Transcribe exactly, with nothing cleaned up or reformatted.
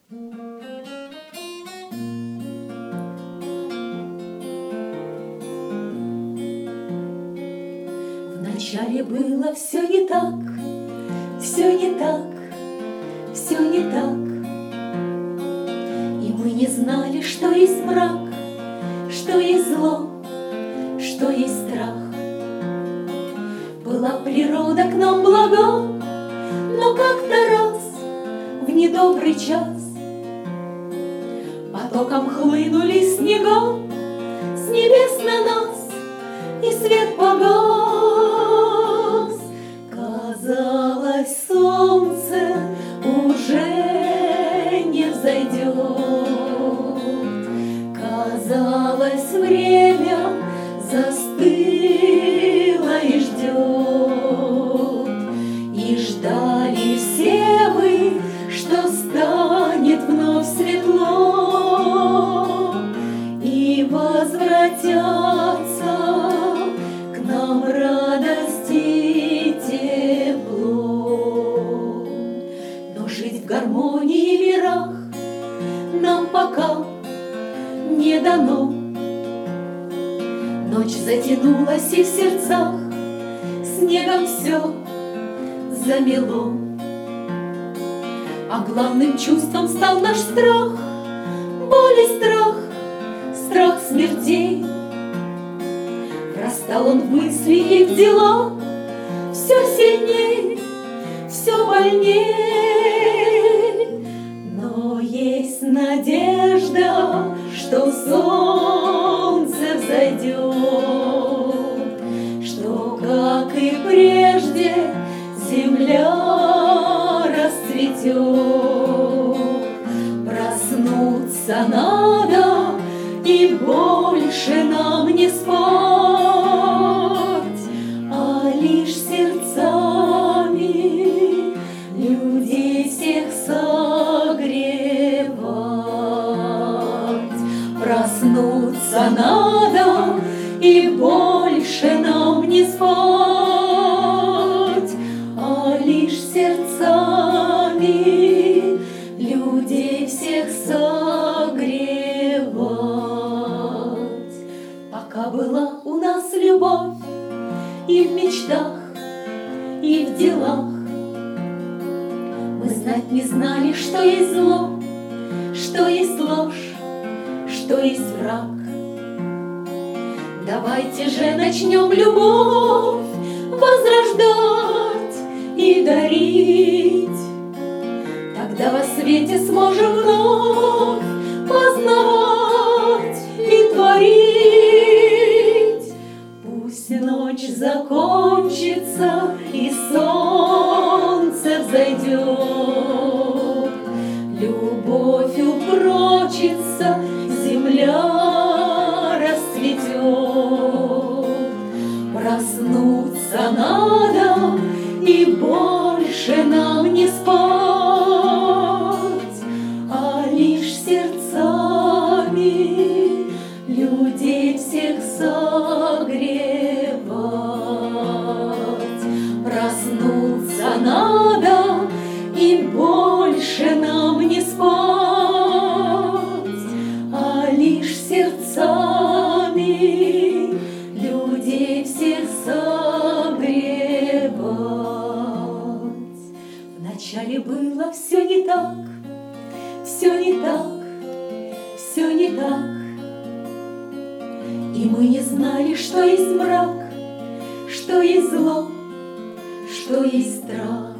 Вначале было все не так, все не так, все не так. И мы не знали, что есть мрак, что есть зло, что есть страх. Была природа к нам блага, но как-то раз в недобрый час потоком хлынули снега с небес на нас, и свет погас. Казалось, солнце уже не взойдет. Казалось, время застыло и ждет. И ждали все мы, что станет вновь светло, и возвратятся к нам радость и тепло. Но жить в гармонии и мирах нам пока не дано. Ночь затянулась, и в сердцах снегом все замело. А главным чувством стал наш страх, боль и страх, страх смертей. Растал он в мысли и в дела, все сильней, все больней. Но есть надежда, что солнце взойдет, что, как и прежде, земля расцветет. Проснуться надо, и больше нам не спать, а лишь сердцами людей всех согревать. Проснуться надо, и больше нам не спать, а лишь сердцами людей всех согревать. Пока была у нас любовь и в мечтах, и в делах, мы знать не знали, что есть зло, что есть ложь, что есть враг. Давайте же начнем любовь возрождать и дарить. Тогда во свете сможем вновь познавать и творить. Пусть ночь закончится, и солнце взойдет. Любовь упрочится, земля расцветет. Проснуться надо, и больше нам не спать, а лишь сердцами людей всех согревать. Проснуться надо, и больше нам не спать, а лишь сердцами людей всех согревать. Вначале было все не так, все не так, все не так. И мы не знали, что есть мрак, что есть зло, что есть страх.